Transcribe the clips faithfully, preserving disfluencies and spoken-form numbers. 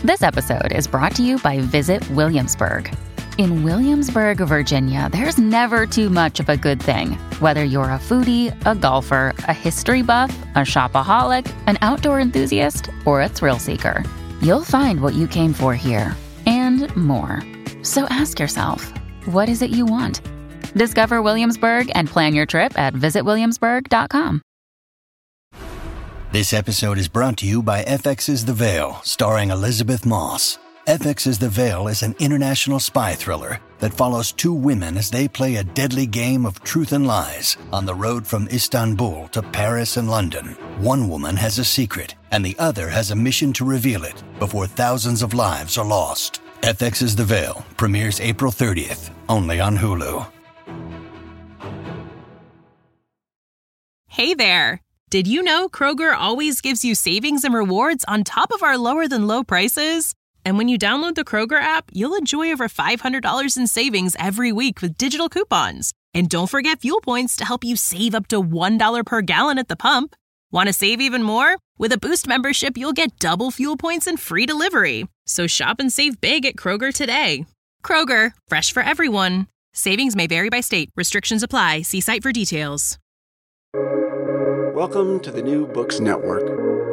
This episode is brought to you by Visit Williamsburg. In Williamsburg, Virginia, there's never too much of a good thing. Whether you're a foodie, a golfer, a history buff, a shopaholic, an outdoor enthusiast, or a thrill seeker, you'll find what you came for here and more. So ask yourself, what is it you want? Discover Williamsburg and plan your trip at visit williamsburg dot com. This episode is brought to you by F X's The Veil, starring Elizabeth Moss. F X's The Veil is an international spy thriller that follows two women as they play a deadly game of truth and lies on the road from Istanbul to Paris and London. One woman has a secret, and the other has a mission to reveal it before thousands of lives are lost. F X's The Veil premieres April thirtieth, only on Hulu. Hey there! Did you know Kroger always gives you savings and rewards on top of our lower-than-low prices? And when you download the Kroger app, you'll enjoy over five hundred dollars in savings every week with digital coupons. And don't forget fuel points to help you save up to one dollar per gallon at the pump. Want to save even more? With a Boost membership, you'll get double fuel points and free delivery. So shop and save big at Kroger today. Kroger, fresh for everyone. Savings may vary by state. Restrictions apply. See site for details. Welcome to the New Books Network.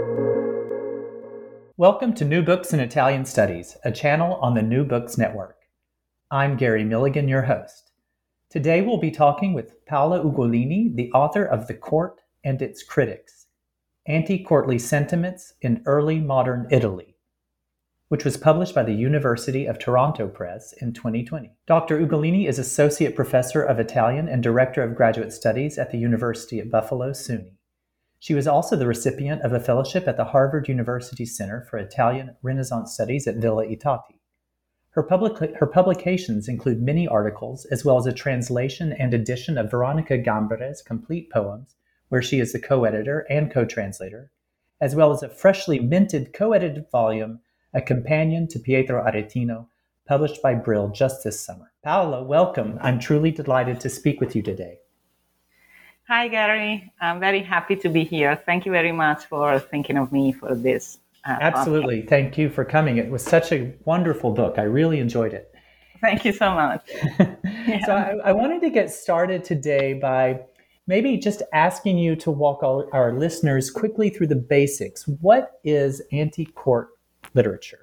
Welcome to New Books in Italian Studies, a channel on the New Books Network. I'm Gary Milligan, your host. Today we'll be talking with Paola Ugolini, the author of The Court and Its Critics, Anti-Courtly Sentiments in Early Modern Italy, which was published by the University of Toronto Press in twenty twenty. Doctor Ugolini is Associate Professor of Italian and Director of Graduate Studies at the University at Buffalo, SUNY. She was also the recipient of a fellowship at the Harvard University Center for Italian Renaissance Studies at Villa Itati. Her, public, her publications include many articles, as well as a translation and edition of Veronica Gambere's complete poems, where she is the co-editor and co-translator, as well as a freshly minted co-edited volume, A Companion to Pietro Aretino, published by Brill just this summer. Paola, welcome. I'm truly delighted to speak with you today. Hi, Gary. I'm very happy to be here. Thank you very much for thinking of me for this. Uh, Absolutely. podcast. Thank you for coming. It was such a wonderful book. I really enjoyed it. Thank you so much. Yeah. So I, I wanted to get started today by maybe just asking you to walk all our listeners quickly through the basics. What is anti-court literature?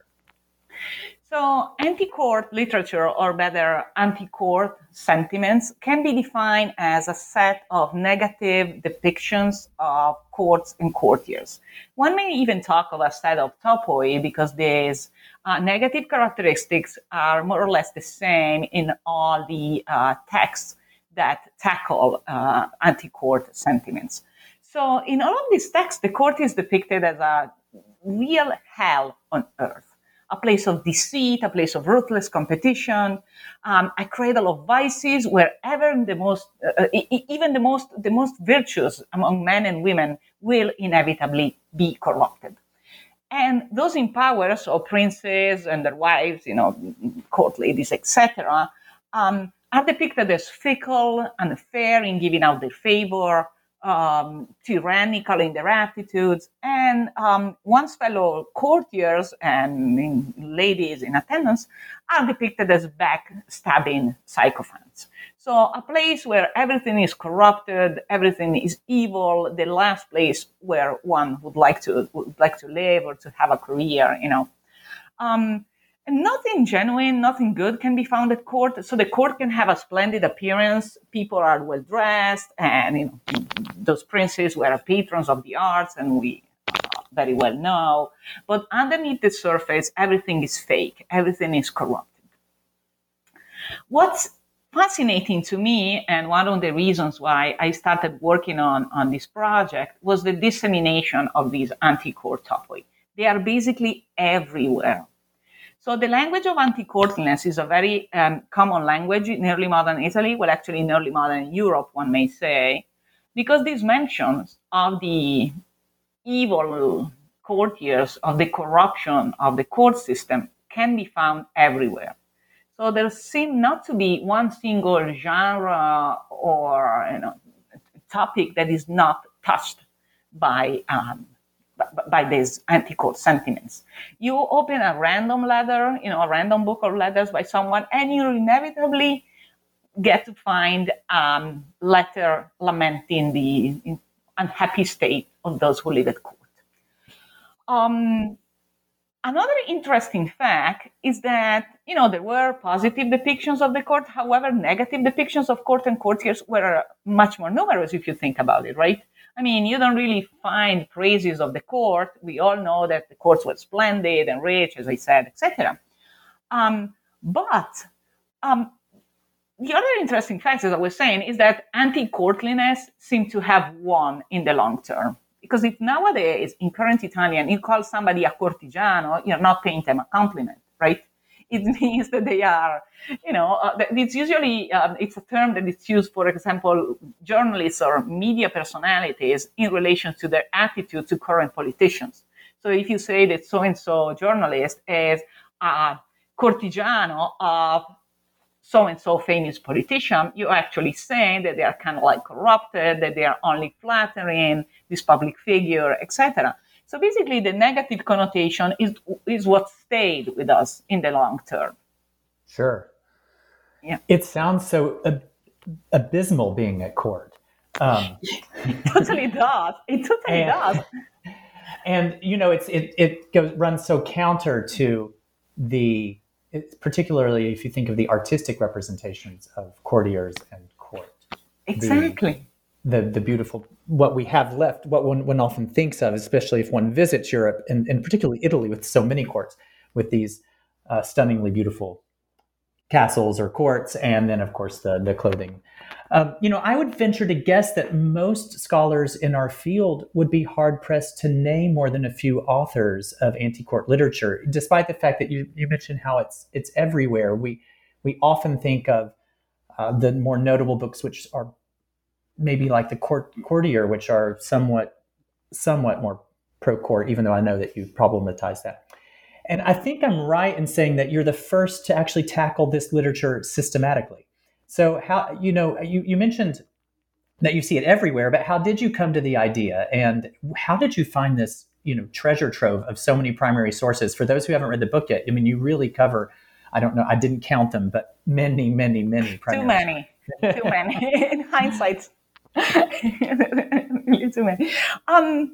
So anti-court literature, or better, anti-court sentiments, can be defined as a set of negative depictions of courts and courtiers. One may even talk of a set of topoi because these uh, negative characteristics are more or less the same in all the uh, texts that tackle uh, anti-court sentiments. So in all of these texts, the court is depicted as a real hell on earth. A place of deceit, a place of ruthless competition, um, a cradle of vices, wherever the most, uh, even the most, the most virtuous among men and women will inevitably be corrupted. And those in power, so princes and their wives, you know, court ladies, et cetera, um, are depicted as fickle, unfair in giving out their favor, Um, tyrannical in their attitudes, and um, one's fellow courtiers and ladies in attendance are depicted as backstabbing sycophants. So a place where everything is corrupted, everything is evil, the last place where one would like to would like to live or to have a career, you know. Um, And nothing genuine, nothing good can be found at court. So the court can have a splendid appearance. People are well dressed, and you know, those princes were patrons of the arts, and we uh, very well know. But underneath the surface, everything is fake. Everything is corrupted. What's fascinating to me, and one of the reasons why I started working on, on this project, was the dissemination of these anti-court topoi. They are basically everywhere. So the language of anti-courtliness is a very um, common language in early modern Italy, well, actually in early modern Europe, one may say, because these mentions of the evil courtiers, of the corruption of the court system, can be found everywhere. So there seems not to be one single genre or you know, topic that is not touched by um, by these anti-court sentiments. You open a random letter, you know, a random book of letters by someone, and you inevitably get to find a um, letter lamenting the unhappy state of those who live at court. Um, another interesting fact is that, you know, there were positive depictions of the court. However, negative depictions of court and courtiers were much more numerous if you think about it, right? I mean, you don't really find praises of the court. We all know that the courts were splendid and rich, as I said, et cetera. Um, but um, the other interesting fact, as I was saying, is that anti-courtliness seemed to have won in the long term. Because if nowadays, in current Italian, you call somebody a cortigiano, you're not paying them a compliment, right? It means that they are, you know, uh, it's usually, um, it's a term that is used, for example, journalists or media personalities in relation to their attitude to current politicians. So if you say that so-and-so journalist is a cortigiano of so-and-so famous politician, you're actually saying that they are kind of like corrupted, that they are only flattering this public figure, et cetera. So basically, the negative connotation is is what stayed with us in the long term. Sure. Yeah. It sounds so ab- abysmal being at court. Um, it totally does. It totally and, does. And you know, it's it it goes runs so counter to the, it's particularly if you think of the artistic representations of courtiers and court. Exactly. The, the the beautiful, what we have left, what one, one often thinks of, especially if one visits Europe, and, and particularly Italy with so many courts, with these uh, stunningly beautiful castles or courts, and then, of course, the, the clothing. Um, you know, I would venture to guess that most scholars in our field would be hard-pressed to name more than a few authors of anti-court literature, despite the fact that you, you mentioned how it's it's everywhere. We, we often think of uh, the more notable books, which are maybe like the court, courtier, which are somewhat somewhat more pro-court, even though I know that you problematize that. And I think I'm right in saying that you're the first to actually tackle this literature systematically. So how, you know, you, you mentioned that you see it everywhere, but how did you come to the idea, and how did you find this, you know, treasure trove of so many primary sources? For those who haven't read the book yet, I mean, you really cover, I don't know, I didn't count them, but many, many, many primary Too many. Too many. In hindsight, really too many. Um,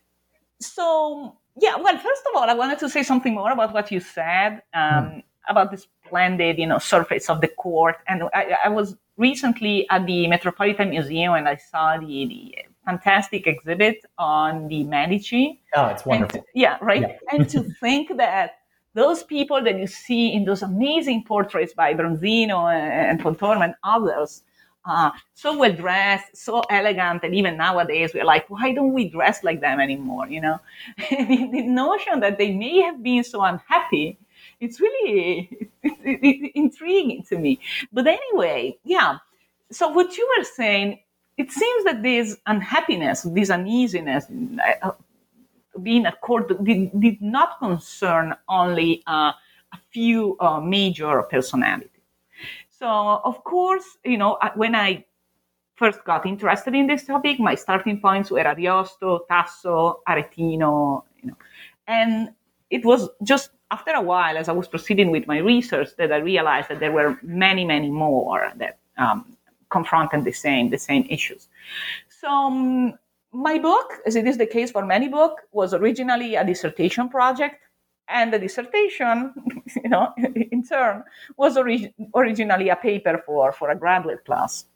so, yeah, well, first of all, I wanted to say something more about what you said um, mm. about the splendid, you know, surface of the court. And I, I was recently at the Metropolitan Museum, and I saw the, the fantastic exhibit on the Medici. Oh, it's wonderful. And, yeah, right? Yeah. And to think that those people that you see in those amazing portraits by Bronzino and Pontormo and others, Uh, so well dressed, so elegant, and even nowadays we're like, why don't we dress like them anymore? You know, the, the notion that they may have been so unhappy, it's really it's, it's, it's intriguing to me. But anyway, yeah. So what you were saying, it seems that this unhappiness, this uneasiness, uh, being at court, did, did not concern only uh, a few uh, major personalities. So, of course, you know, when I first got interested in this topic, my starting points were Ariosto, Tasso, Aretino, you know, and it was just after a while, as I was proceeding with my research, that I realized that there were many, many more that um, confronted the same, the same issues. So, um, my book, as it is the case for many books, was originally a dissertation project. And the dissertation, you know, in turn, was orig- originally a paper for, for a graduate class.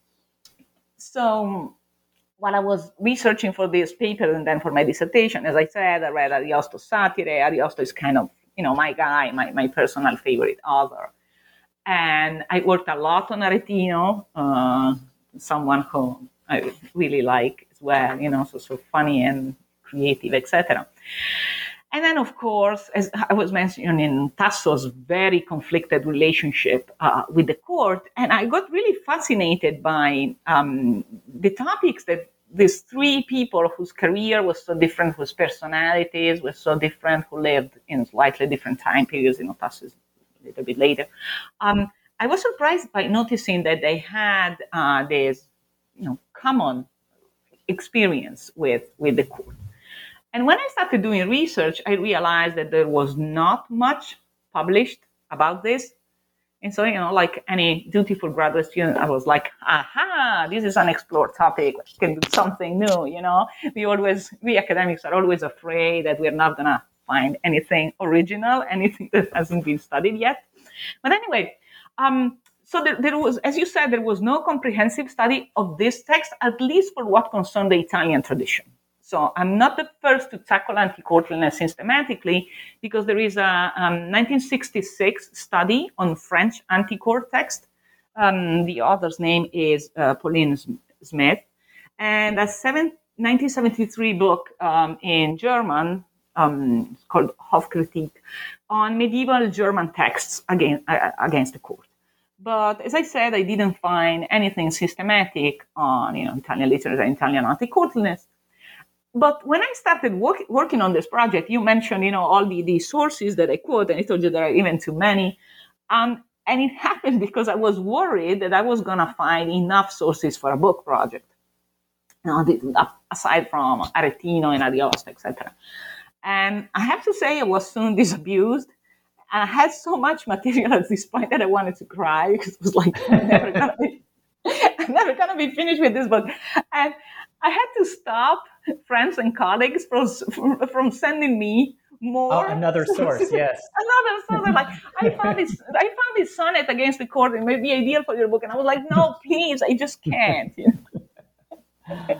So while I was researching for this paper and then for my dissertation, as I said, I read Ariosto's Satire. Ariosto is kind of, you know, my guy, my, my personal favorite author. And I worked a lot on Aretino, uh, someone who I really like as well, you know, so, so funny and creative, et cetera. And then, of course, as I was mentioning, Tasso's very conflicted relationship uh, with the court. And I got really fascinated by um, the topics that these three people whose career was so different, whose personalities were so different, who lived in slightly different time periods, you know, Tasso is a little bit later. Um, I was surprised by noticing that they had uh, this, you know, common experience with, with the court. And when I started doing research, I realized that there was not much published about this. And so, you know, like any dutiful graduate student, I was like, aha, this is an explored topic. We can do something new, you know. We always, we academics are always afraid that we're not going to find anything original, anything that hasn't been studied yet. But anyway, um, so there, there was, as you said, there was no comprehensive study of this text, at least for what concerned the Italian tradition. So I'm not the first to tackle anti-courtliness systematically, because there is a um, nineteen sixty-six study on French anti-court text. Um, the author's name is uh, Pauline Smith. And a seven, nineteen seventy-three book um, in German um, called Hofkritik on medieval German texts against, uh, against the court. But as I said, I didn't find anything systematic on, you know, Italian literature and Italian anti-courtliness. But when I started work, working on this project, you mentioned, you know, all the, the sources that I quote, and I told you there are even too many. Um, and it happened because I was worried that I was going to find enough sources for a book project, you know, the, aside from Aretino and Ariosto, et cetera. And I have to say I was soon disabused. And I had so much material at this point that I wanted to cry, because it was like, I'm never going to be, I'm never going to be finished with this book. And I had to stop friends and colleagues from, from sending me more. Oh, another source, yes. Another source. They're like, I found this, I found this sonnet against the court. It may be ideal for your book. And I was like, no, please, I just can't. You know?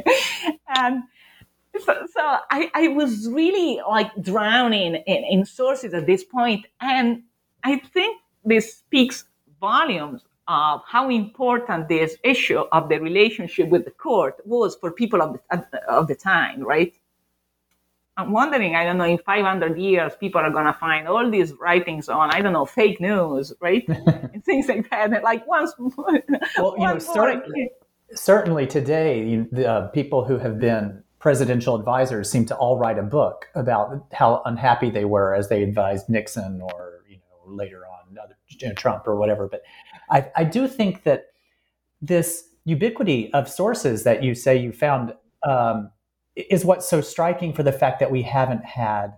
And so, so I, I was really like drowning in, in sources at this point. And I think this speaks volumes of how important this issue of the relationship with the court was for people of the, of the time, right? I'm wondering, I don't know, in five hundred years, people are going to find all these writings on, I don't know, fake news, right? And things like that. And like once more. Well, you know, certainly, certainly today, you, the uh, people who have been presidential advisors seem to all write a book about how unhappy they were as they advised Nixon or, you know, later on other, you know, Trump or whatever. But I, I do think that this ubiquity of sources that you say you found um, is what's so striking for the fact that we haven't had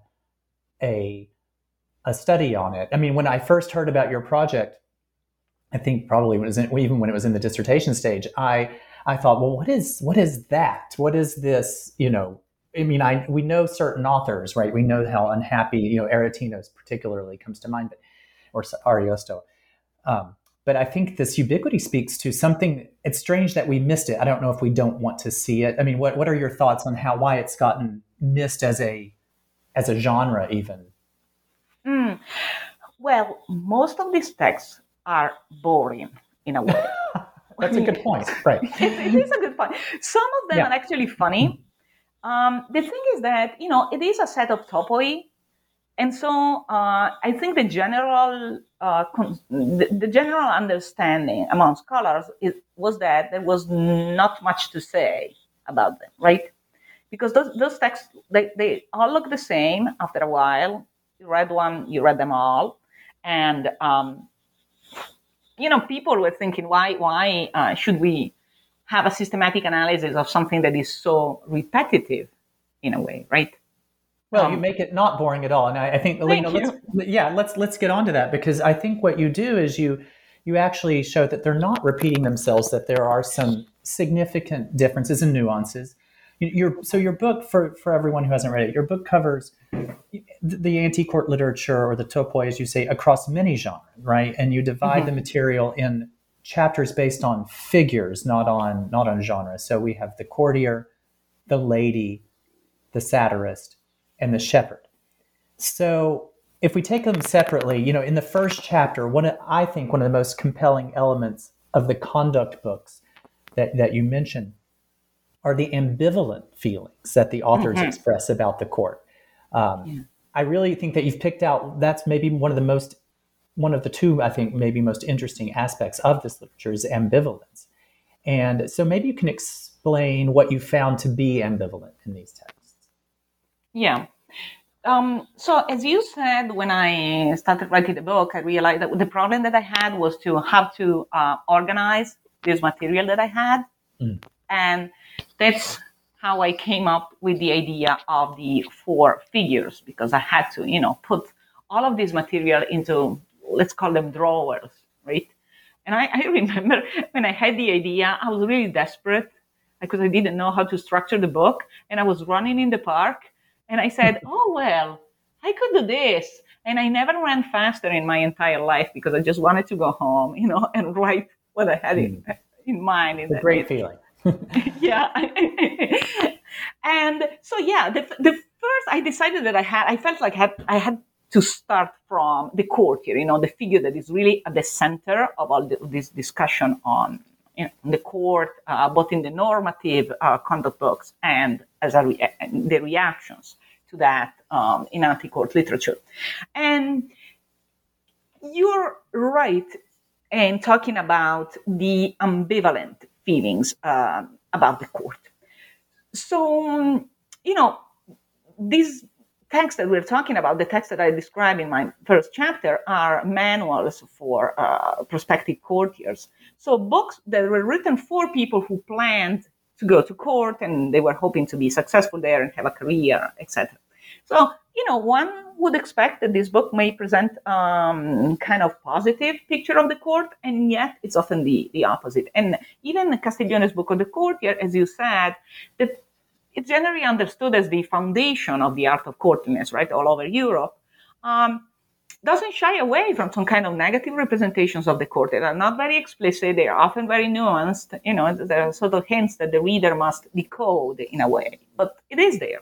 a a study on it. I mean, when I first heard about your project, I think probably when it was in, even when it was in the dissertation stage, I I thought, well, what is what is that? What is this? You know, I mean, I we know certain authors, right? We know how unhappy, you know, Aretino particularly comes to mind, but or Ariosto. Um, But I think this ubiquity speaks to something. It's strange that we missed it. I don't know if we don't want to see it. I mean, what, what are your thoughts on how why it's gotten missed as a as a genre even? Mm. Well, most of these texts are boring in a way. That's a good point, right? it is a good point. Some of them yeah. are actually funny. Um, the thing is that, you know, it is a set of topoi. And so uh, I think the general uh, con- the, the general understanding among scholars is, was that there was not much to say about them, right? Because those, those texts, they, they all look the same after a while. You read one, you read them all. And, um, you know, people were thinking, why, why uh, should we have a systematic analysis of something that is so repetitive in a way, right? Well, Um, you make it not boring at all, and I, I think, Elena, let's, yeah, let's let's get on to that, because I think what you do is you you actually show that they're not repeating themselves, that there are some significant differences and nuances. Your so your book, for for everyone who hasn't read it, your book covers the anti-court literature, or the topoi, as you say, across many genres, right? And you divide mm-hmm. the material in chapters based on figures, not on not on genre. So we have the courtier, the lady, the satirist, and the shepherd. So if we take them separately, you know, in the first chapter, one of, I think one of the most compelling elements of the conduct books that, that you mentioned are the ambivalent feelings that the authors mm-hmm. express about the court. Um, yeah. I really think that you've picked out, that's maybe one of the most, one of the two, I think, maybe most interesting aspects of this literature is ambivalence. And so maybe you can explain what you found to be ambivalent in these texts. Yeah. Um, so as you said, when I started writing the book, I realized that the problem that I had was to have to uh, organize this material that I had. Mm. And that's how I came up with the idea of the four figures, because I had to, you know, put all of this material into, let's call them drawers, right? And I, I remember when I had the idea, I was really desperate because I didn't know how to structure the book. And I was running in the park and I said, oh, well, I could do this. And I never ran faster in my entire life because I just wanted to go home, you know, and write what I had in, in mind. In it's a great feeling. Yeah. And so, yeah, the, the first I decided that I had, I felt like I had, I had to start from the courtier, you know, the figure that is really at the center of all the, this discussion on, you know, the court, uh, both in the normative uh, conduct books and as a re- the reactions to that um, in anti-court literature. And you're right in talking about the ambivalent feelings uh, about the court. So, you know, these texts that we're talking about, the texts that I described in my first chapter, are manuals for uh, prospective courtiers. So books that were written for people who planned to go to court and they were hoping to be successful there and have a career, et cetera. So, you know, one would expect that this book may present um, kind of positive picture of the court, and yet it's often the, the opposite. And even Castiglione's book of the courtier, as you said, that it's generally understood as the foundation of the art of courtliness, right, all over Europe, um, doesn't shy away from some kind of negative representations of the court. They are not very explicit. They are often very nuanced. You know, there are sort of hints that the reader must decode in a way, but it is there.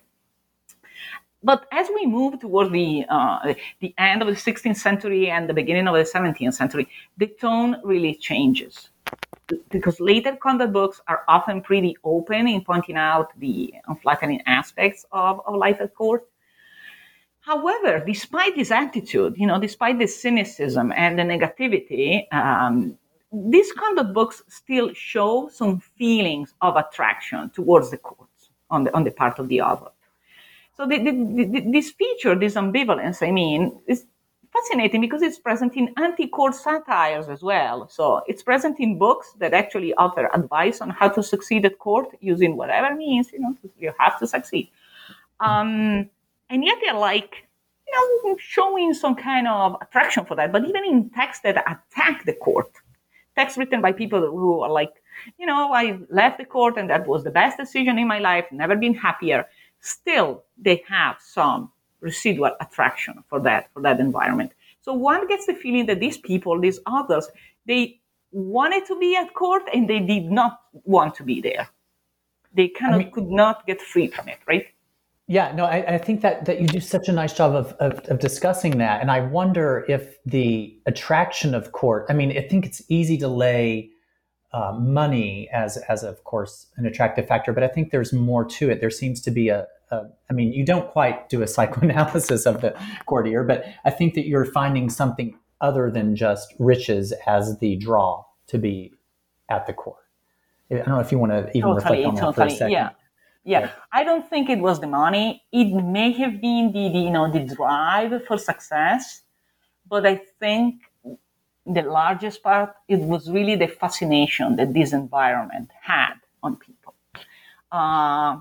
But as we move towards the uh, the end of the sixteenth century and the beginning of the seventeenth century, the tone really changes. Because later conduct books are often pretty open in pointing out the unflattering aspects of, of life at court. However, despite this attitude, you know, despite this cynicism and the negativity, um, these conduct books still show some feelings of attraction towards the courts on the on the part of the author. So the, the, the, this feature, this ambivalence, I mean, is fascinating because it's present in anti-court satires as well. So it's present in books that actually offer advice on how to succeed at court using whatever means, you know, you have to succeed. Um, and yet they're like, you know, showing some kind of attraction for that. But even in texts that attack the court, texts written by people who are like, you know, I left the court and that was the best decision in my life, never been happier. Still, they have some residual attraction for that, for that environment. So one gets the feeling that these people, these authors, they wanted to be at court and they did not want to be there. They kind of I mean, could not get free from it, right? Yeah, no, I, I think that, that you do such a nice job of, of, of discussing that. And I wonder if the attraction of court, I mean, I think it's easy to lay uh, money as, as of course, an attractive factor, but I think there's more to it. There seems to be a, a I mean, you don't quite do a psychoanalysis of the courtier, but I think that you're finding something other than just riches as the draw to be at the court. I don't know if you want to even totally, reflect on that totally, for a second. Yeah. Yeah, yeah, I don't think it was the money. It may have been the, the you know the drive for success, but I think the largest part it was really the fascination that this environment had on people. Uh,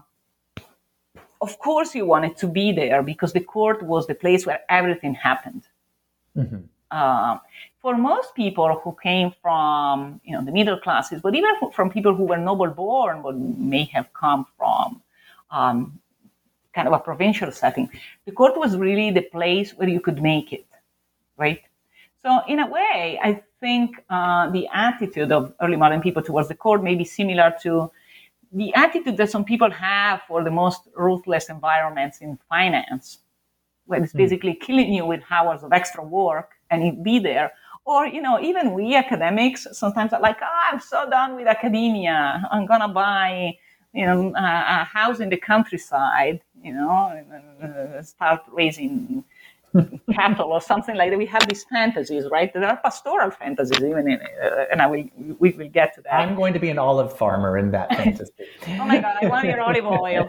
of course, you wanted to be there because the court was the place where everything happened. Mm-hmm. Uh, for most people who came from, you know, the middle classes, but even from people who were noble born, but may have come from um, kind of a provincial setting, the court was really the place where you could make it, right? So in a way, I think uh, the attitude of early modern people towards the court may be similar to the attitude that some people have for the most ruthless environments in finance, where it's basically killing you with hours of extra work and you be there. Or, you know, even we academics sometimes are like, oh, I'm so done with academia. I'm going to buy, you know, a, a house in the countryside, you know, and, uh, start raising cattle or something like that. We have these fantasies, right? There are pastoral fantasies even in it. Uh, and I will, we will get to that. I'm going to be an olive farmer in that fantasy. Oh my God, I want your olive oil.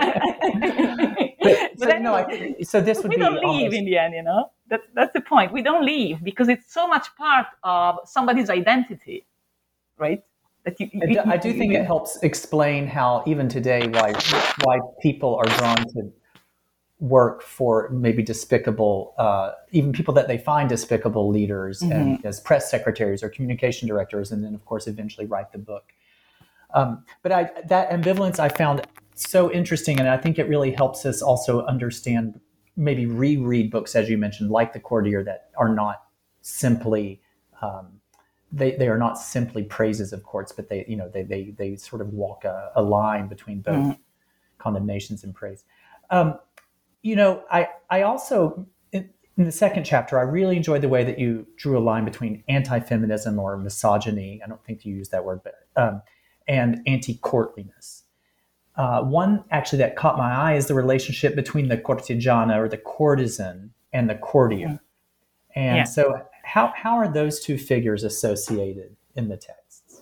but, so, no, I, so this would we be don't leave almost... in the end, you know? That, that's the point. We don't leave because it's so much part of somebody's identity, right? That you, I do, I do think it helps explain how even today why why people are drawn to work for maybe despicable, uh, even people that they find despicable leaders mm-hmm. and as press secretaries or communication directors, and then of course eventually write the book. Um, but I, that ambivalence I found so interesting, and I think it really helps us also understand, maybe reread books, as you mentioned, like The Courtier, that are not simply um, they they are not simply praises of courts, but they you know they they they sort of walk a, a line between both mm-hmm. condemnations and praise. Um, You know, I, I also, in, in the second chapter, I really enjoyed the way that you drew a line between anti-feminism or misogyny, I don't think you used that word, but um, and anti-courtliness. Uh, one actually that caught my eye is the relationship between the cortigiana or the courtesan and the courtier. And yeah. so how, how are those two figures associated in the texts?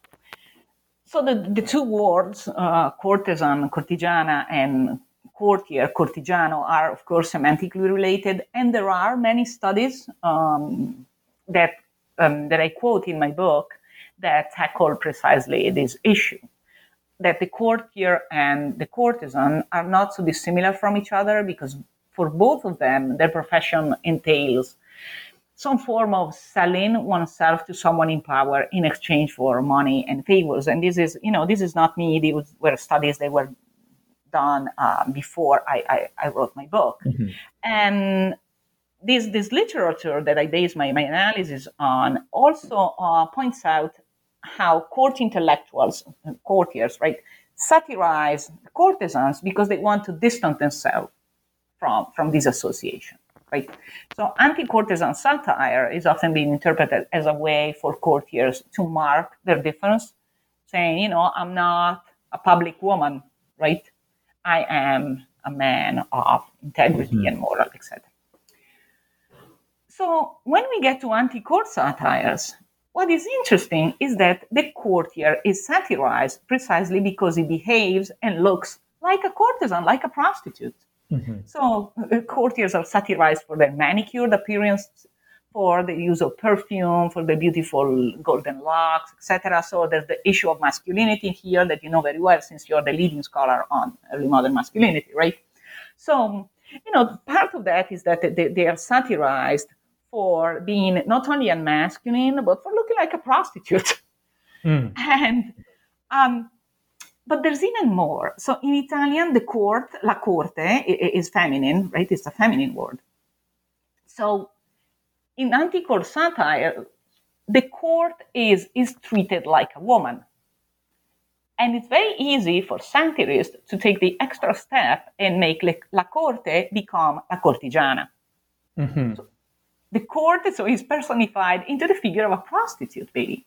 So the, the two words, uh, courtesan, cortigiana, and courtier, cortigiano, are of course semantically related, and there are many studies um, that um, that I quote in my book that tackle precisely this issue, that the courtier and the courtesan are not so dissimilar from each other, because for both of them, their profession entails some form of selling oneself to someone in power in exchange for money and favors. And this is, you know, this is not me. These were studies that were done uh, before I, I, I wrote my book. Mm-hmm. And this this literature that I base my, my analysis on also uh, points out how court intellectuals, courtiers, right, satirize courtesans because they want to distance themselves from, from this association, right? So anti-courtesan satire is often being interpreted as a way for courtiers to mark their difference, saying, you know, I'm not a public woman, right? I am a man of integrity mm-hmm. and moral, et cetera. So when we get to anti-court satires, what is interesting is that the courtier is satirized precisely because he behaves and looks like a courtesan, like a prostitute. Mm-hmm. So uh, courtiers are satirized for their manicured appearance, for the use of perfume, for the beautiful golden locks, et cetera. So there's the issue of masculinity here that you know very well, since you're the leading scholar on early modern masculinity, right? So, you know, part of that is that they, they are satirized for being not only unmasculine, but for looking like a prostitute. Mm. And, um, but there's even more. So in Italian, the court, la corte, is feminine, right? It's a feminine word. So in anti-court satire, the court is, is treated like a woman. And it's very easy for satirists to take the extra step and make le, la corte become la cortigiana. Mm-hmm. So the court so is personified into the figure of a prostitute, really.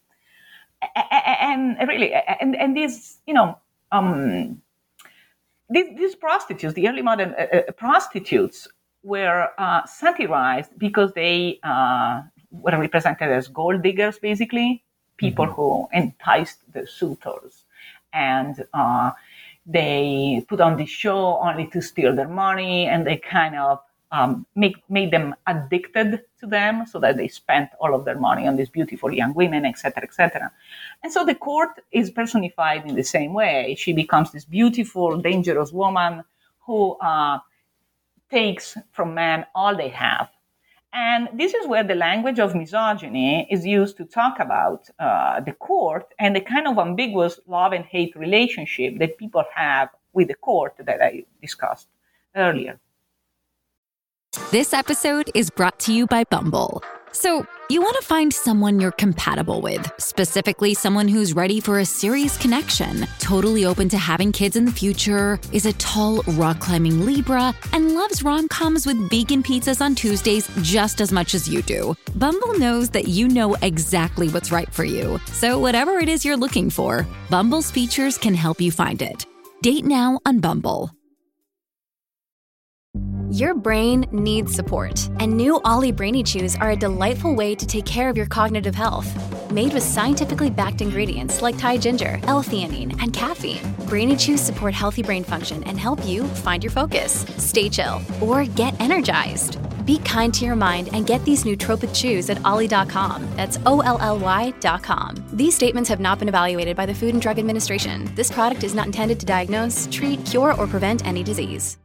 And, and really, and, and these, you know, um, these, these prostitutes, the early modern uh, uh, prostitutes, were uh, satirized because they uh, were represented as gold diggers, basically, people mm-hmm. who enticed the suitors. And uh, they put on the show only to steal their money, and they kind of um, make made them addicted to them so that they spent all of their money on these beautiful young women, et cetera, et cetera. And so the court is personified in the same way. She becomes this beautiful, dangerous woman who uh, takes from men all they have. And this is where the language of misogyny is used to talk about uh, the court and the kind of ambiguous love and hate relationship that people have with the court that I discussed earlier. This episode is brought to you by Bumble. So, you want to find someone you're compatible with, specifically someone who's ready for a serious connection, totally open to having kids in the future, is a tall, rock-climbing Libra, and loves rom-coms with vegan pizzas on Tuesdays just as much as you do. Bumble knows that you know exactly what's right for you. So whatever it is you're looking for, Bumble's features can help you find it. Date now on Bumble. Your brain needs support, and new Ollie Brainy Chews are a delightful way to take care of your cognitive health. Made with scientifically backed ingredients like Thai ginger, L-theanine, and caffeine, Brainy Chews support healthy brain function and help you find your focus, stay chill, or get energized. Be kind to your mind and get these nootropic chews at olly dot com. That's O L L Y dot com. These statements have not been evaluated by the Food and Drug Administration. This product is not intended to diagnose, treat, cure, or prevent any disease.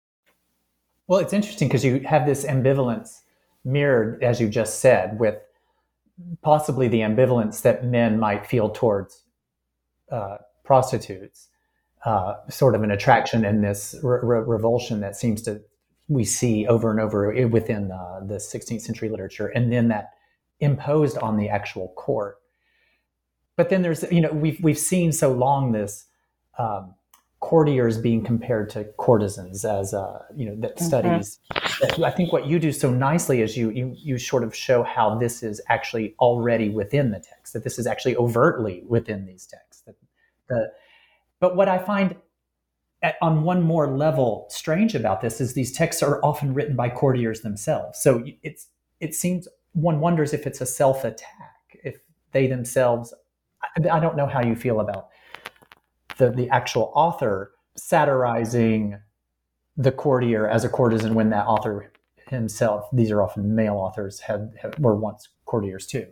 Well, it's interesting because you have this ambivalence mirrored, as you just said, with possibly the ambivalence that men might feel towards uh, prostitutes, uh, sort of an attraction and this re- re- revulsion that seems to we see over and over within uh, the sixteenth century literature, and then that imposed on the actual court. But then there's, you know, we've we've seen so long this um, courtiers being compared to courtesans as, uh, you know, that mm-hmm. studies. That I think what you do so nicely is you, you you sort of show how this is actually already within the text, that this is actually overtly within these texts. That the, but what I find at, on one more level strange about this is these texts are often written by courtiers themselves. So it's it seems one wonders if it's a self-attack, if they themselves. I, I don't know how you feel about the the actual author satirizing the courtier as a courtesan when that author himself, these are often male authors, had, had were once courtiers too.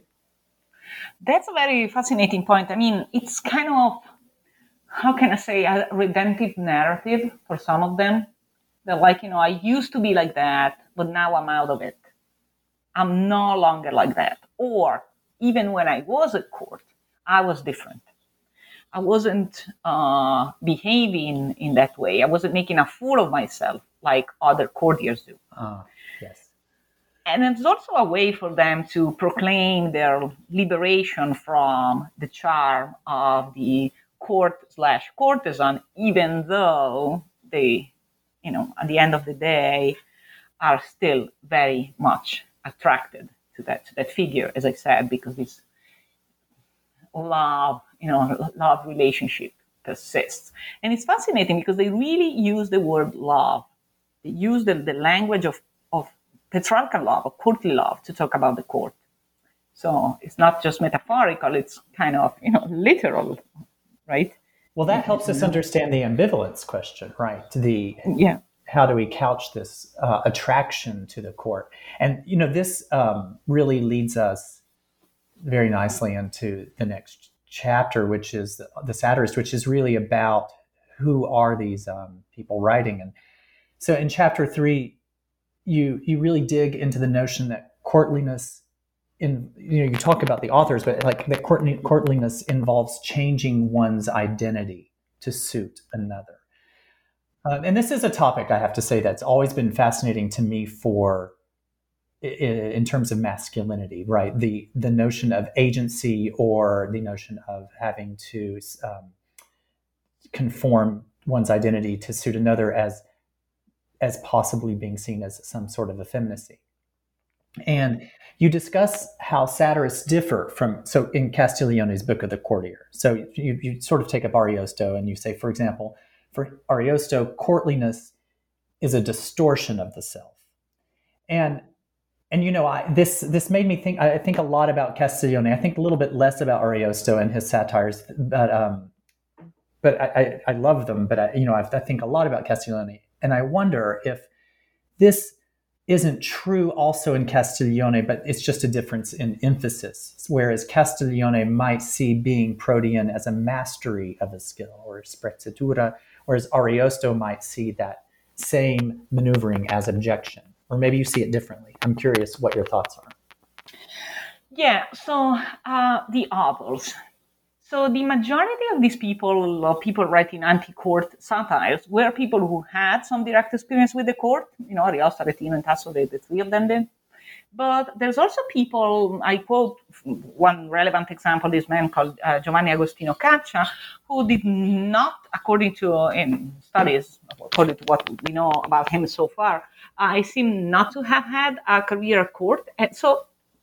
That's a very fascinating point. I mean, it's kind of, how can I say, a redemptive narrative for some of them. They're like, you know, I used to be like that, but now I'm out of it. I'm no longer like that. Or even when I was at court, I was different. I wasn't uh, behaving in that way. I wasn't making a fool of myself like other courtiers do. Uh, yes. And it's also a way for them to proclaim their liberation from the charm of the court slash courtesan, even though they, you know, at the end of the day, are still very much attracted to that, to that figure, as I said, because this love, you know, love relationship persists. And it's fascinating because they really use the word love. They use the, the language of, of patriarchal love, of courtly love, to talk about the court. So it's not just metaphorical, it's kind of, you know, literal, right? Well, that helps us understand the ambivalence question, right? The yeah. How do we couch this uh, attraction to the court? And, you know, this um, really leads us very nicely into the next chapter, which is the, the satirist, which is really about who are these um, people writing. And so in chapter three, you you really dig into the notion that courtliness, in you know, you talk about the authors, but like that court, courtliness involves changing one's identity to suit another. Uh, and this is a topic, I have to say, that's always been fascinating to me for in terms of masculinity, right? The the notion of agency or the notion of having to um, conform one's identity to suit another as as possibly being seen as some sort of effeminacy. And you discuss how satirists differ from, so in Castiglione's Book of the Courtier. So you, you sort of take up Ariosto and you say, for example, for Ariosto, courtliness is a distortion of the self. And And, you know, I, this this made me think, I think a lot about Castiglione. I think a little bit less about Ariosto and his satires, but um, but I, I, I love them. But, I, you know, I, I think a lot about Castiglione. And I wonder if this isn't true also in Castiglione, but it's just a difference in emphasis. Whereas Castiglione might see being protean as a mastery of a skill or sprezzatura, whereas Ariosto might see that same maneuvering as objection. Or maybe you see it differently. I'm curious what your thoughts are. Yeah, so uh, the authors. So the majority of these people, or people writing anti-court satires, were people who had some direct experience with the court. You know, Ariosto, Aretino, and Tasso, the, the three of them did. But there's also people, I quote one relevant example, this man called uh, Giovanni Agostino Caccia, who did not, according to uh, in studies, according to what we know about him so far, I seem not to have had a career at court. And so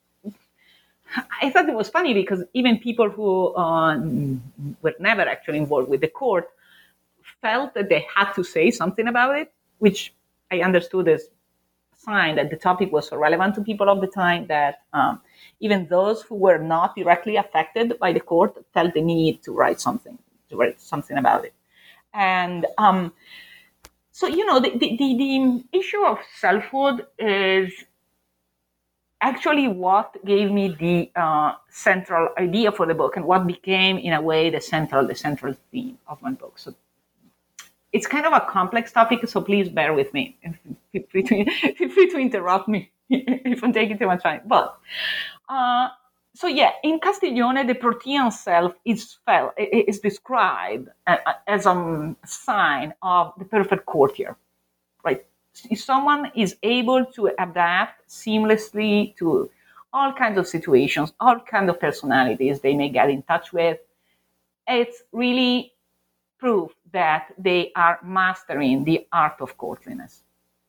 I thought it was funny because even people who uh, were never actually involved with the court felt that they had to say something about it, which I understood as a sign that the topic was so relevant to people of the time that um, even those who were not directly affected by the court felt the need to write something, to write something about it. And um, so, you know, the, the, the, the issue of selfhood is actually what gave me the uh, central idea for the book and what became, in a way, the central, the central theme of my book. So it's kind of a complex topic, so please bear with me. Feel free to, feel free to interrupt me if I'm taking too much time. But, uh, so yeah, in Castiglione, the Protean self is, felt, is described as a sign of the perfect courtier, right? If someone is able to adapt seamlessly to all kinds of situations, all kinds of personalities they may get in touch with, it's really proof that they are mastering the art of courtliness.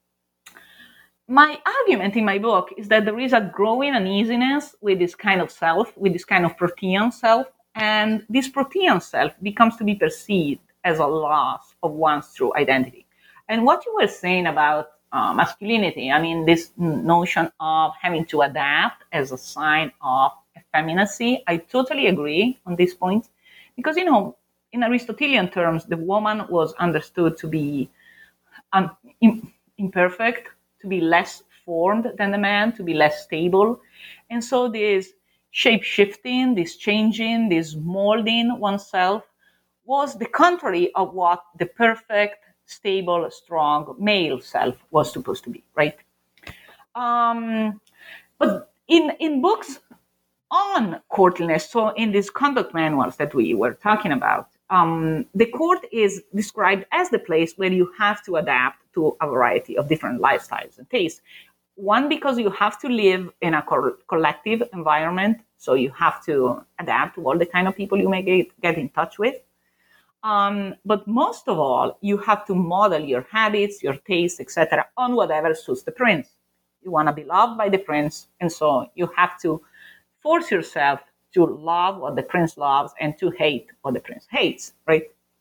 My argument in my book is that there is a growing uneasiness with this kind of self, with this kind of Protean self, and this Protean self becomes to be perceived as a loss of one's true identity. And what you were saying about uh, masculinity, I mean, this notion of having to adapt as a sign of effeminacy, I totally agree on this point. Because, you know, in Aristotelian terms, the woman was understood to be un- im- imperfect, to be less formed than the man, to be less stable. And so this shape-shifting, this changing, this molding oneself was the contrary of what the perfect, stable, strong male self was supposed to be, right? Um, but in, in books on courtliness, so in these conduct manuals that we were talking about, um, the court is described as the place where you have to adapt to a variety of different lifestyles and tastes. One, because you have to live in a co- collective environment, so you have to adapt to all the kind of people you may get, get in touch with. Um, but most of all, you have to model your habits, your tastes, et cetera, on whatever suits the prince. You want to be loved by the prince, and so you have to force yourself to love what the prince loves and to hate what the prince hates, right?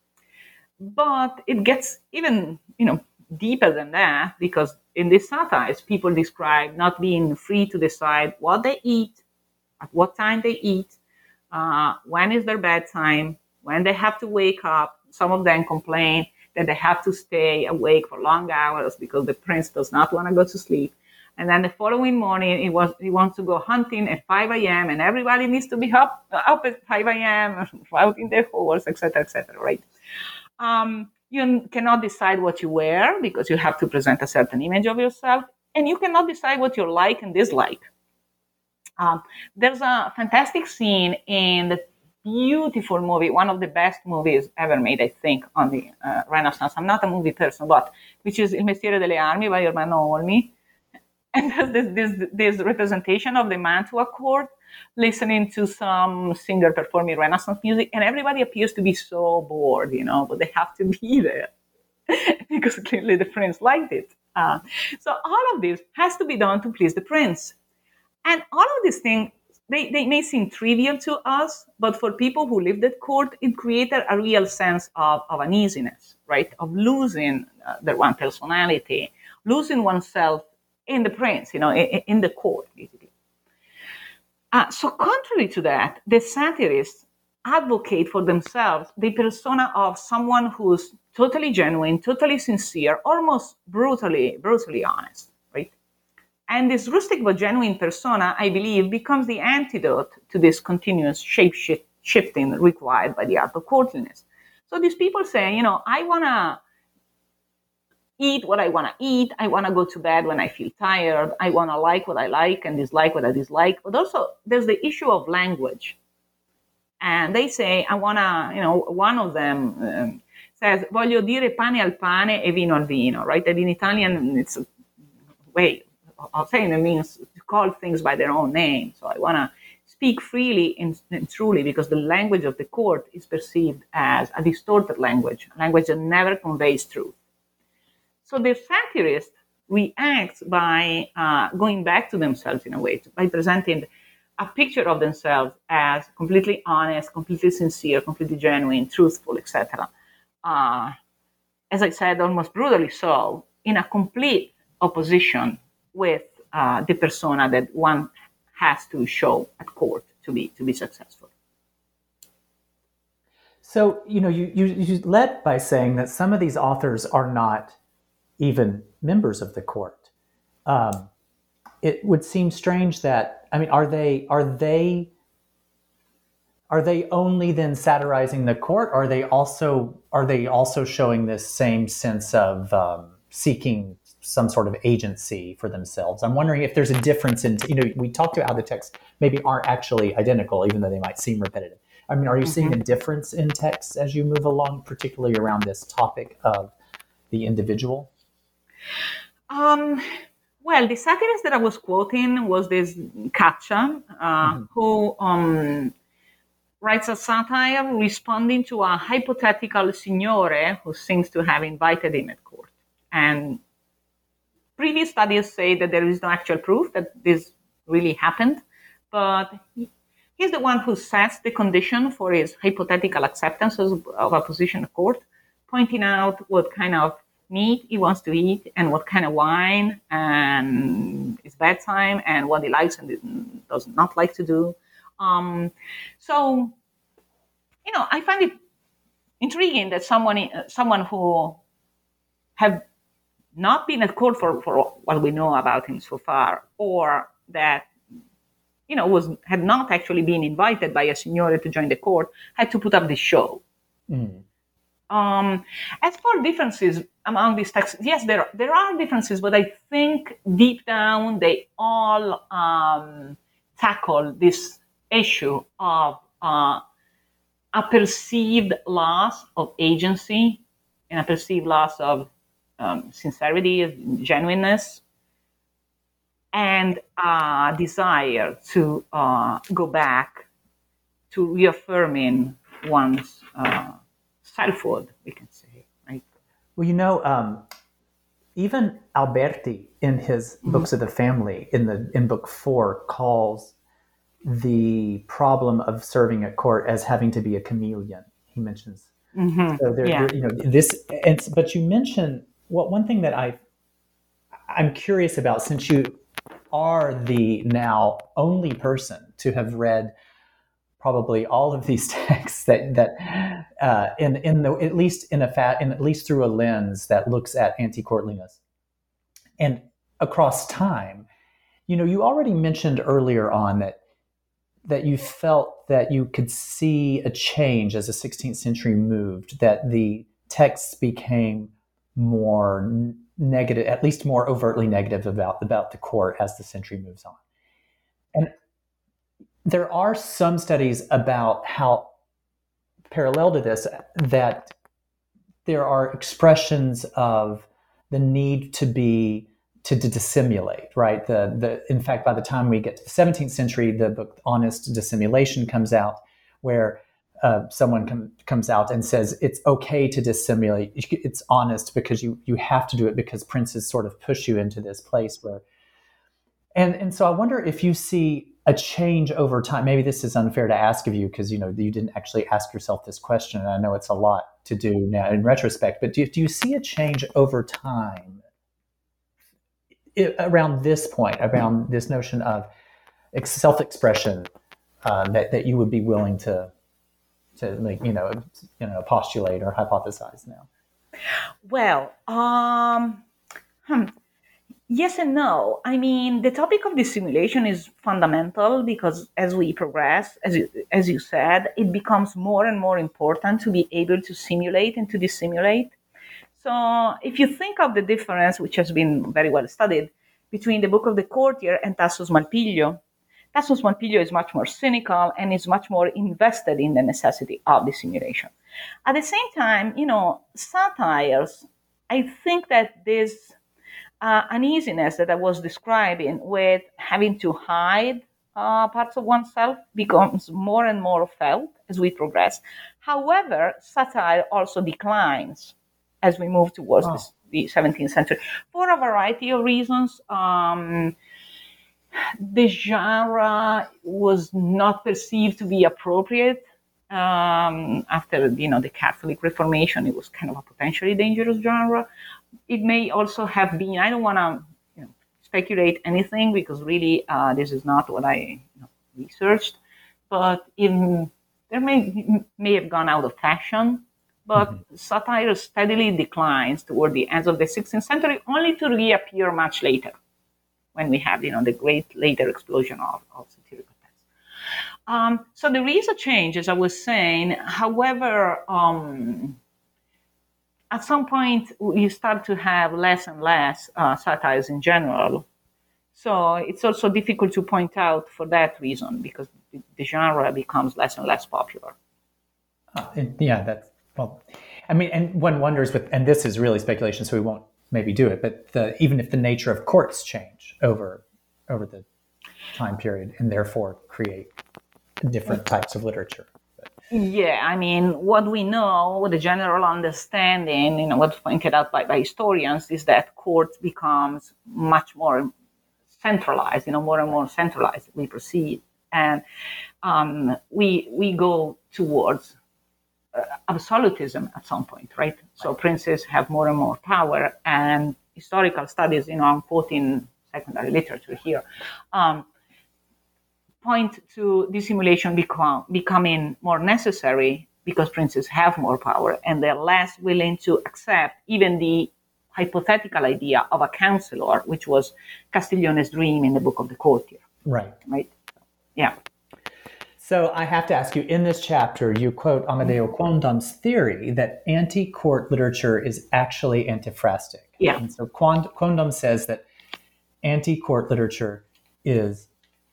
But it gets even, you know, deeper than that, because in these satires, people describe not being free to decide what they eat, at what time they eat, uh, when is their bedtime, when they have to wake up. Some of them complain that they have to stay awake for long hours because the prince does not want to go to sleep. And then the following morning, he, was, he wants to go hunting at five a.m. and everybody needs to be up, up at five a.m., routing their horse, et cetera, et cetera, right? Um, you cannot decide what you wear because you have to present a certain image of yourself, and you cannot decide what you like and dislike. Um, there's a fantastic scene in the beautiful movie, one of the best movies ever made, I think, on the uh, Renaissance. I'm not a movie person, but which is Il Mestiere delle Armi by Ermanno Olmi. And there's this, this, this representation of the mantua court listening to some singer performing Renaissance music, and everybody appears to be so bored, you know, but they have to be there because clearly the prince liked it. Uh, so all of this has to be done to please the prince. And all of these things, they, they may seem trivial to us, but for people who lived at court, it created a real sense of, of uneasiness, right? Of losing uh, their one personality, losing oneself in the prince, you know, in, in the court, basically. Uh, so contrary to that, the satirists advocate for themselves the persona of someone who's totally genuine, totally sincere, almost brutally, brutally honest, right? And this rustic but genuine persona, I believe, becomes the antidote to this continuous shape-shifting required by the art of courtliness. So these people say, you know, I want to eat what I want to eat. I want to go to bed when I feel tired. I want to like what I like and dislike what I dislike. But also, there's the issue of language. And they say, I want to, you know, one of them um, says, voglio dire pane al pane e vino al vino, right? And in Italian, it's a way of saying it means to call things by their own name. So I want to speak freely and, and truly, because the language of the court is perceived as a distorted language, a language that never conveys truth. So the satirist reacts by uh, going back to themselves in a way, by presenting a picture of themselves as completely honest, completely sincere, completely genuine, truthful, et cetera. Uh, as I said, almost brutally so, in a complete opposition with uh, the persona that one has to show at court to be to be successful. So, you know, you, you, you led by saying that some of these authors are not even members of the court. Um, it would seem strange that, I mean, are they are they are they only then satirizing the court? Or are they also are they also showing this same sense of um, seeking some sort of agency for themselves? I'm wondering if there's a difference in, you know, we talked about how the texts maybe aren't actually identical, even though they might seem repetitive. I mean, are you mm-hmm. seeing a difference in texts as you move along, particularly around this topic of the individual? Um, well, the satirist that I was quoting was this Caccia, uh, mm-hmm. who um, writes a satire responding to a hypothetical signore who seems to have invited him at court. And previous studies say that there is no actual proof that this really happened, but he, he's the one who sets the condition for his hypothetical acceptance of a position at court, pointing out what kind of meat he wants to eat and what kind of wine and his bedtime and what he likes and does not like to do. Um, so, you know, I find it intriguing that someone someone who have not been at court for, for what we know about him so far, or that, you know, was had not actually been invited by a signore to join the court, had to put up this show. Mm. Um, as for differences among these texts, yes, there there are differences, but I think deep down they all um, tackle this issue of uh, a perceived loss of agency and a perceived loss of um, sincerity, of genuineness, and a desire to uh, go back to reaffirming one's uh, selfhood, we can say, right? Well, you know, um, even Alberti in his mm-hmm. Books of the Family, in the in book four, calls the problem of serving at court as having to be a chameleon. He mentions, mm-hmm. so there, yeah. you know, this. And but you mentioned what well, one thing that I I'm curious about, since you are the now only person to have read probably all of these texts that that uh, in in the at least in a fat in at least through a lens that looks at anti-courtliness and across time. You know, you already mentioned earlier on that that you felt that you could see a change as the sixteenth century moved, that the texts became more n- negative, at least more overtly negative about about the court as the century moves on. And there are some studies about how, parallel to this, that there are expressions of the need to be to, to dissimulate, right? The the in fact, by the time we get to the seventeenth century, the book Honest Dissimulation comes out, where uh, someone com- comes out and says it's okay to dissimulate. It's honest because you you have to do it because princes sort of push you into this place where. And and so I wonder if you see a change over time. Maybe this is unfair to ask of you because, you know, you didn't actually ask yourself this question, and I know it's a lot to do now in retrospect, but do, do you see a change over time it, around this point, around this notion of self-expression um, that, that you would be willing to, to like, you know, you know, postulate or hypothesize now? Well, um, hmm. Yes and no. I mean, the topic of dissimulation is fundamental because as we progress, as you, as you said, it becomes more and more important to be able to simulate and to dissimulate. So if you think of the difference, which has been very well studied, between the Book of the Courtier and Tasso's Malpiglio, Tasso's Malpiglio is much more cynical and is much more invested in the necessity of dissimulation. At the same time, you know, satires, I think that this Uh, uneasiness that I was describing with having to hide uh, parts of oneself becomes more and more felt as we progress. However, satire also declines as we move towards wow. this, the seventeenth century for a variety of reasons. Um, the genre was not perceived to be appropriate um, after, you know, the Catholic Reformation. It was kind of a potentially dangerous genre. It may also have been, I don't want to you know, speculate anything because really uh, this is not what I you know, researched, but in, there may may have gone out of fashion but Mm-hmm. satire steadily declines toward the end of the sixteenth century, only to reappear much later, when we have, you know, the great later explosion of, of satirical text. Um, so there is a change, as I was saying. However, um, at some point, you start to have less and less uh, satires in general. So it's also difficult to point out for that reason, because the, the genre becomes less and less popular. Uh, and yeah, that's, well, I mean, and one wonders with, and this is really speculation, so we won't maybe do it, but the, even if the nature of courts change over over the time period and therefore create different types of literature. But. Yeah, I mean, what we know, the general understanding, you know, what's pointed out by, by historians is that court becomes much more centralized, you know, more and more centralized we proceed. And um, we we go towards uh, absolutism at some point, right? So princes have more and more power, and historical studies, you know, I'm quoting secondary literature here, um, point to dissimulation become, becoming more necessary because princes have more power and they're less willing to accept even the hypothetical idea of a counselor, which was Castiglione's dream in the Book of the Courtier. Right. Right. Yeah. So I have to ask you, in this chapter, you quote Amadeo Quondam's theory that anti-court literature is actually antiphrastic. Yeah. And so Quond- Quondam says that anti-court literature is,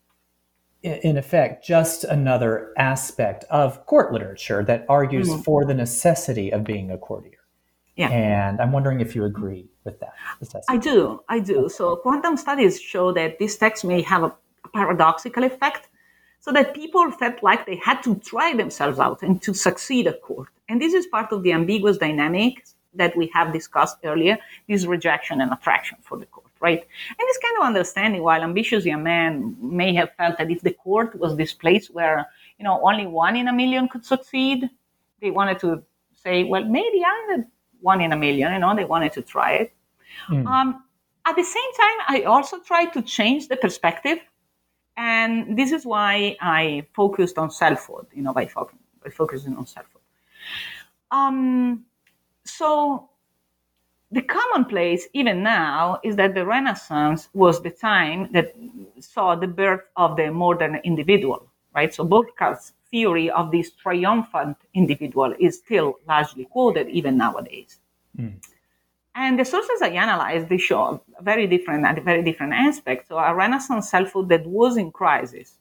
in effect, just another aspect of court literature that argues mm-hmm. for the necessity of being a courtier. Yeah. And I'm wondering if you agree with that assessment. I do, I do. So Quondam studies show that this text may have a paradoxical effect, so that people felt like they had to try themselves out and to succeed at court. And this is part of the ambiguous dynamics that we have discussed earlier, this rejection and attraction for the court, right? And this kind of understanding, while ambitious young men may have felt that if the court was this place where, you know, only one in a million could succeed, they wanted to say, well, maybe I'm the one in a million, you know, they wanted to try it. Mm. Um, at the same time, I also tried to change the perspective. And this is why I focused on selfhood, you know, by, fo- by focusing on selfhood. Um, so the commonplace, even now, is that the Renaissance was the time that saw the birth of the modern individual, right? So Burckhardt's theory of this triumphant individual is still largely quoted even nowadays. Mm. And the sources I analyzed, they show a very different, a very different aspect. So a Renaissance selfhood that was in crisis.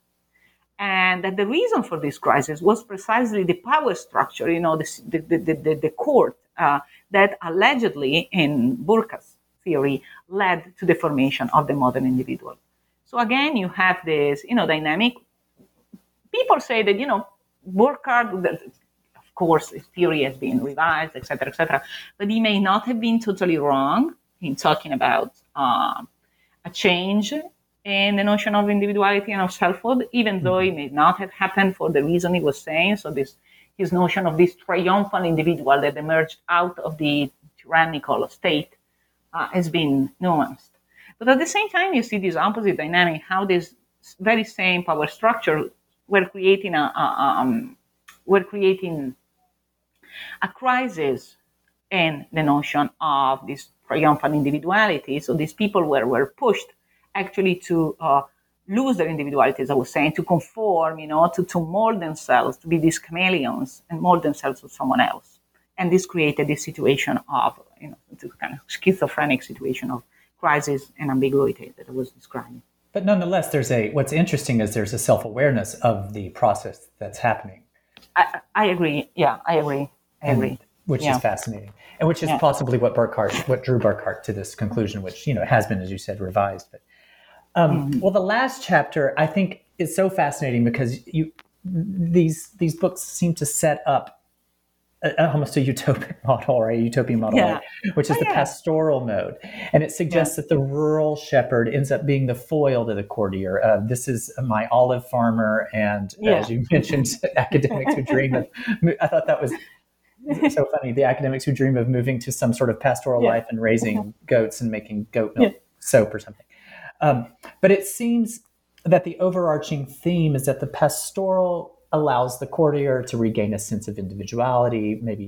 And that the reason for this crisis was precisely the power structure, you know, the, the, the, the, the court uh, that allegedly, in Burckhardt's theory, led to the formation of the modern individual. So again, you have this, you know, dynamic. People say that, you know, Burckhardt, of course, his theory has been revised, et cetera, et cetera. But he may not have been totally wrong in talking about uh, a change in the notion of individuality and of selfhood, even mm-hmm. though it may not have happened for the reason he was saying. So this his notion of this triumphant individual that emerged out of the tyrannical state uh, has been nuanced. But at the same time, you see this opposite dynamic, how this very same power structure were creating a, a um, were creating a crisis in the notion of this triumphant individuality. So these people were, were pushed actually to uh, lose their individuality, as I was saying, to conform, you know, to, to mold themselves, to be these chameleons and mold themselves to someone else. And this created this situation of, you know, this kind of schizophrenic situation of crisis and ambiguity that I was describing. But nonetheless, there's a, what's interesting is there's a self-awareness of the process that's happening. I, I agree. Yeah, I agree. I and, agree. Which yeah. is fascinating. And which is yeah. possibly what Burckhardt, what drew Burckhardt to this conclusion, which, you know, has been, as you said, revised. But um, mm-hmm. well, the last chapter, I think, is so fascinating because you these these books seem to set up a, almost a utopian model, right? A utopian model, yeah. right? Which is oh, the yeah. pastoral mode. And it suggests yeah. that the rural shepherd ends up being the foil to the courtier. Uh, this is my olive farmer. And yeah. as you mentioned, academics who dream of, I thought that was so funny. The academics who dream of moving to some sort of pastoral yeah. life and raising goats and making goat milk yeah. soap or something. Um, but it seems that the overarching theme is that the pastoral allows the courtier to regain a sense of individuality, maybe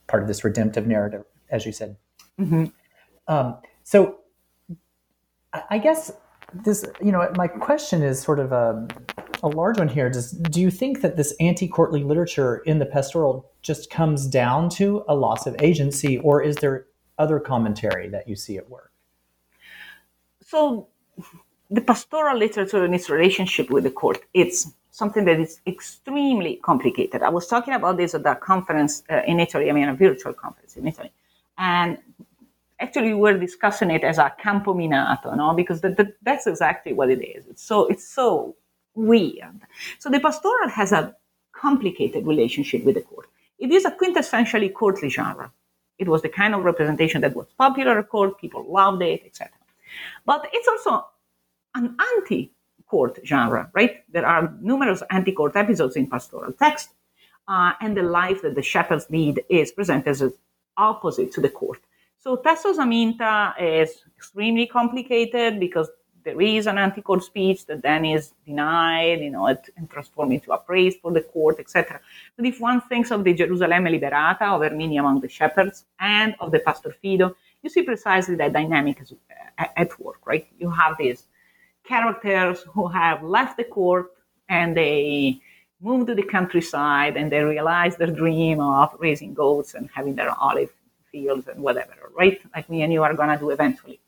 part of this redemptive narrative, as you said. Mm-hmm. Um, so I, I guess this, you know, my question is sort of a, a large one here. Does, do you think that this anti-courtly literature in the pastoral just comes down to a loss of agency, or is there other commentary that you see at work? So the pastoral literature and its relationship with the court, it's something that is extremely complicated. I was talking about this at that conference uh, in Italy, I mean, a virtual conference in Italy. And actually, we were discussing it as a campo minato, no? Because the, the, that's exactly what it is. It's so, it's so weird. So the pastoral has a complicated relationship with the court. It is a quintessentially courtly genre. It was the kind of representation that was popular at court, people loved it, et cetera. But it's also an anti-court genre, right? There are numerous anti-court episodes in pastoral text, uh, and the life that the shepherds lead is presented as opposite to the court. So Testos Aminta is extremely complicated because there is an anti-court speech that then is denied, you know, and transformed into a praise for the court, et cetera. But if one thinks of the Gerusalemme Liberata, of Erminia among the shepherds, and of the Pastor Fido, you see precisely that dynamic is at work, right? You have these characters who have left the court and they move to the countryside and they realize their dream of raising goats and having their olive fields and whatever, right? Like me and you are going to do eventually.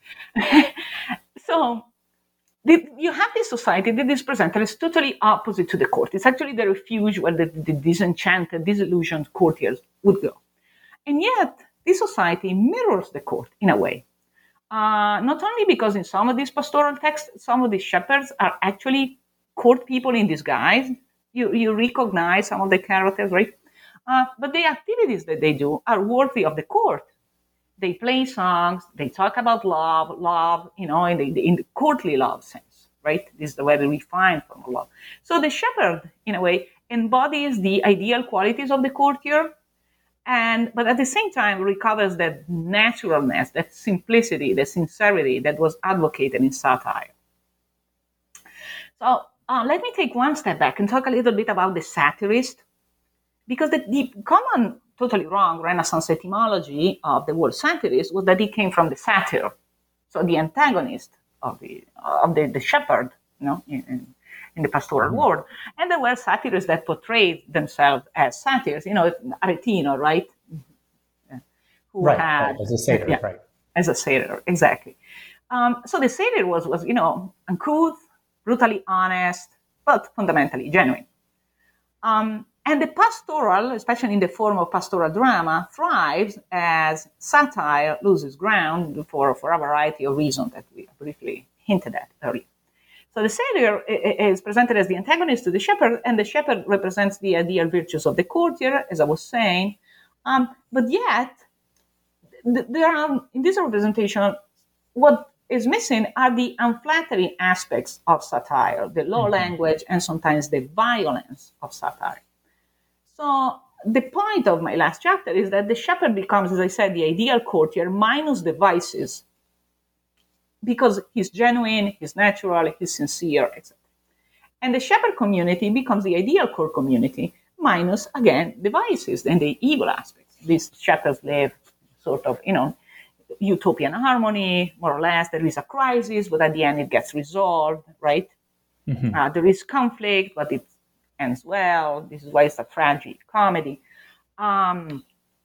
So the, you have this society that is presented as totally opposite to the court. It's actually the refuge where the, the disenchanted, disillusioned courtiers would go. And yet, this society mirrors the court in a way. Uh, not only because in some of these pastoral texts, some of these shepherds are actually court people in disguise. You, you recognize some of the characters, right? Uh, but the activities that they do are worthy of the court. They play songs, they talk about love, love, you know, in the, in the courtly love sense, right? This is the very refined form of love. So the shepherd, in a way, embodies the ideal qualities of the courtier, and but at the same time recovers that naturalness, that simplicity, the sincerity that was advocated in satire. So uh, let me take one step back and talk a little bit about the satirist, because the, the common, totally wrong Renaissance etymology of the word satirist was that it came from the satyr, so the antagonist of the of the, the shepherd, you know, in, in, in the pastoral mm-hmm. world. And there were satirists that portrayed themselves as satyrs, you know, Aretino, right? Who right, had, right, as a satyr, yeah, right. As a satyr, exactly. Um, so the satyr was, was, you know, uncouth, brutally honest, but fundamentally genuine. Um, and the pastoral, especially in the form of pastoral drama, thrives as satire loses ground for, for a variety of reasons that we briefly hinted at earlier. So the satyr is presented as the antagonist to the shepherd, and the shepherd represents the ideal virtues of the courtier, as I was saying. Um, but yet, th- there are, in this representation, what is missing are the unflattering aspects of satire, the low mm-hmm. language, and sometimes the violence of satire. So the point of my last chapter is that the shepherd becomes, as I said, the ideal courtier minus the vices, because he's genuine, he's natural, he's sincere, et cetera. And the shepherd community becomes the ideal court community minus, again, the vices and the evil aspects. These shepherds live sort of, you know, utopian harmony, more or less. There is a crisis, but at the end it gets resolved, right? Mm-hmm. Uh, there is conflict, but it ends well. This is why it's a tragic comedy. Um,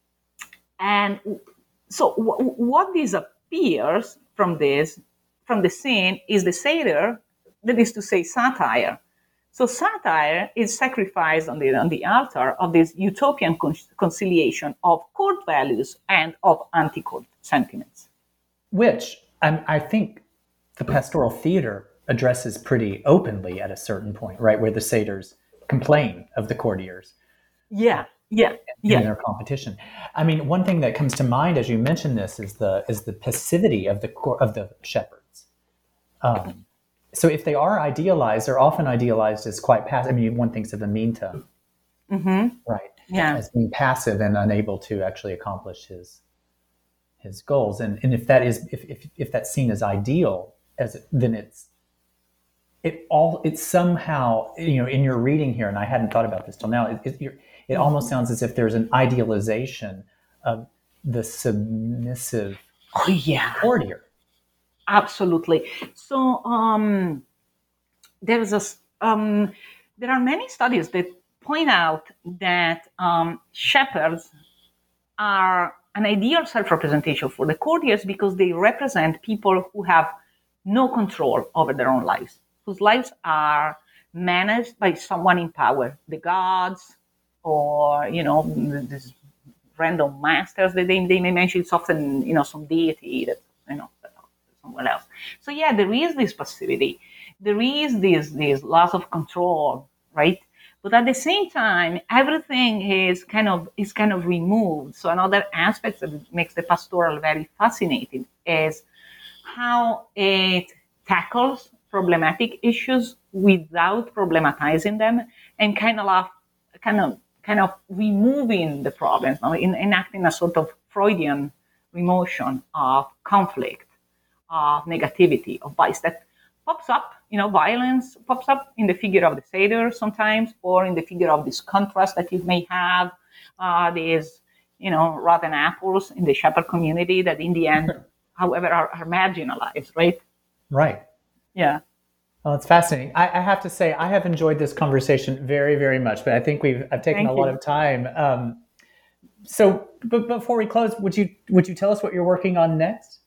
and so w- what disappears from this, from the scene, is the satyr, that is to say satire. So satire is sacrificed on the, on the altar of this utopian con- conciliation of court values and of anti-court sentiments. Which um, I think the pastoral theater addresses pretty openly at a certain point, right, where the satyrs complain of the courtiers. Yeah, yeah, yeah. In their competition. I mean, one thing that comes to mind as you mention this is the is the passivity of the of the shepherds. Um, so if they are idealized, they're often idealized as quite passive. I mean, one thinks of Aminta, mm-hmm. right? Yeah, as being passive and unable to actually accomplish his his goals. And and if that is if if, if that's seen as ideal, as then it's it all it somehow, you know, in your reading here, and I hadn't thought about this till now, it, it, you're, it almost sounds as if there's an idealization of the submissive oh, yeah. courtier. Absolutely. So um, there's a um, there are many studies that point out that um, shepherds are an ideal self-representation for the courtiers because they represent people who have no control over their own lives, whose lives are managed by someone in power, the gods, or, you know, these random masters that they, they may mention. It's often, you know, some deity that, you know, somewhere else. So yeah, there is this passivity. There is this, this loss of control, right? But at the same time, everything is kind of is kind of removed. So another aspect that makes the pastoral very fascinating is how it tackles problematic issues without problematizing them and kind of kind of kind of removing the problems, you know, in, enacting a sort of Freudian remotion of conflict, of negativity, of vice that pops up. You know, violence pops up in the figure of the satyr sometimes, or in the figure of this contrast that you may have, uh, these, you know, rotten apples in the shepherd community that in the end, however, are, are marginalized, right? Right. Yeah. Well, it's fascinating. I, I have to say, I have enjoyed this conversation very, very much, but I think we've I've taken Thank a lot you. of time. Um, so, but before we close, would you would you tell us what you're working on next?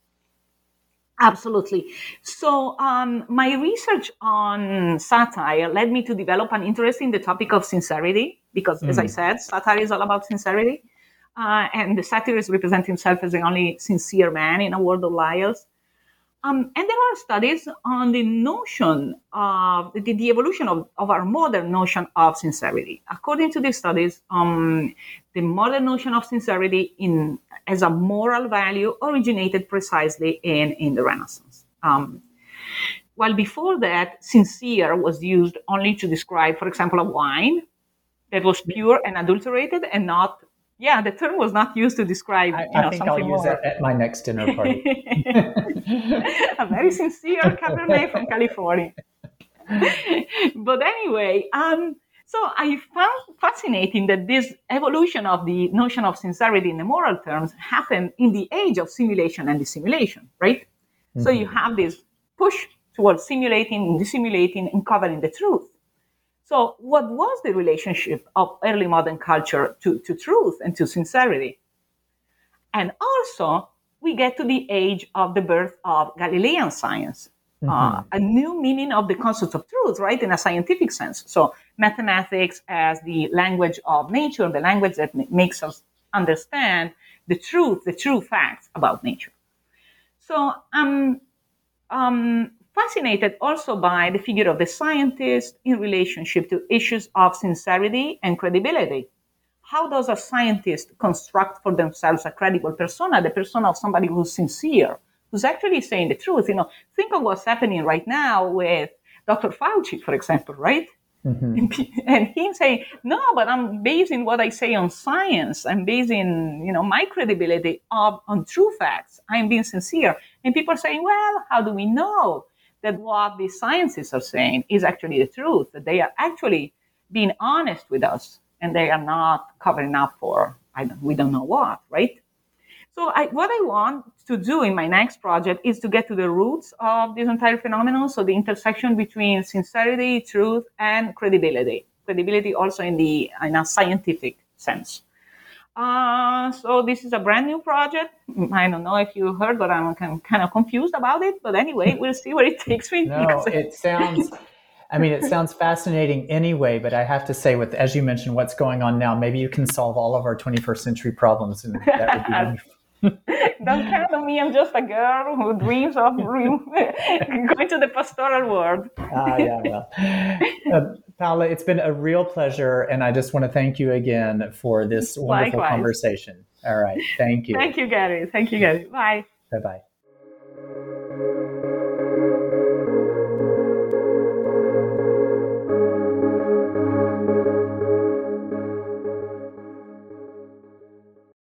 Absolutely. So um, my research on satire led me to develop an interest in the topic of sincerity, because, mm. as I said, satire is all about sincerity. Uh, and the satirist represents himself as the only sincere man in a world of liars. Um, and there are studies on the notion of the, the evolution of, of our modern notion of sincerity. According to these studies, um, the modern notion of sincerity in as a moral value originated precisely in, in the Renaissance. Um, while before that, sincere was used only to describe, for example, a wine that was pure and adulterated and not Yeah, the term was not used to describe. I, you know, I think something I'll use more. it at my next dinner party. A very sincere Cabernet from California. But anyway, um, so I found fascinating that this evolution of the notion of sincerity in the moral terms happened in the age of simulation and dissimulation, right? Mm-hmm. So you have this push towards simulating and dissimulating and covering the truth. So what was the relationship of early modern culture to, to truth and to sincerity? And also, we get to the age of the birth of Galilean science, mm-hmm. uh, a new meaning of the concept of truth, right, in a scientific sense. So mathematics as the language of nature, the language that m- makes us understand the truth, the true facts about nature. So um, um, fascinated also by the figure of the scientist in relationship to issues of sincerity and credibility. How does a scientist construct for themselves a credible persona, the persona of somebody who's sincere, who's actually saying the truth? You know, think of what's happening right now with Doctor Fauci, for example, right? Mm-hmm. And him saying, no, but I'm basing what I say on science. I'm basing, you know, my credibility of, on true facts. I'm being sincere. And people are saying, well, how do we know that what the scientists are saying is actually the truth, that they are actually being honest with us and they are not covering up for, I don't, we don't know what, right? So I, what I want to do in my next project is to get to the roots of this entire phenomenon, so the intersection between sincerity, truth, and credibility. Credibility also in, the, in a scientific sense. Uh, so this is a brand new project. I don't know if you heard, but I'm kind of confused about it. But anyway, we'll see where it takes me. No, it sounds, I mean, it sounds fascinating anyway, but I have to say, with, as you mentioned, what's going on now, maybe you can solve all of our twenty-first century problems, and that would be wonderful. Don't count on me. I'm just a girl who dreams of going to the pastoral world. Ah, yeah, well. Uh, Paola, it's been a real pleasure, and I just want to thank you again for this wonderful Likewise. Conversation. All right, thank you. Thank you, Gary. Thank you, Gary. Bye. Bye-bye.